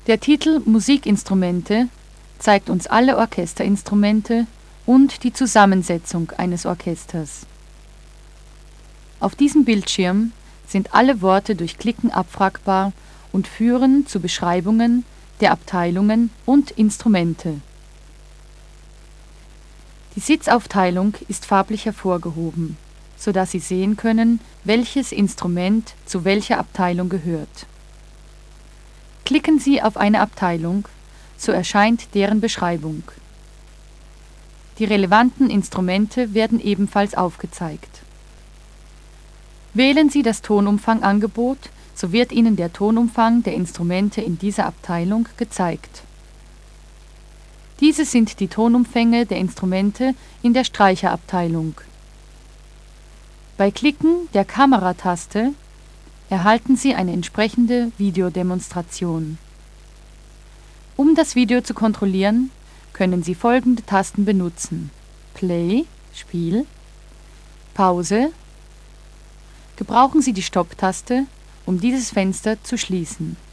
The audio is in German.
Der Titel Musikinstrumente zeigt uns alle Orchesterinstrumente und die Zusammensetzung eines Orchesters. Auf diesem Bildschirm sind alle Worte durch Klicken abfragbar und führen zu Beschreibungen der Abteilungen und Instrumente. Die Sitzaufteilung ist farblich hervorgehoben, sodass Sie sehen können, welches Instrument zu welcher Abteilung gehört. Klicken Sie auf eine Abteilung, so erscheint deren Beschreibung. Die relevanten Instrumente werden ebenfalls aufgezeigt. Wählen Sie das Tonumfangangebot, so wird Ihnen der Tonumfang der Instrumente in dieser Abteilung gezeigt. Diese sind die Tonumfänge der Instrumente in der Streicherabteilung. Bei Klicken der Kamerataste erhalten Sie eine entsprechende Videodemonstration. Um das Video zu kontrollieren, können Sie folgende Tasten benutzen: Play (Spiel), Pause. Gebrauchen Sie die Stopp-Taste, um dieses Fenster zu schließen.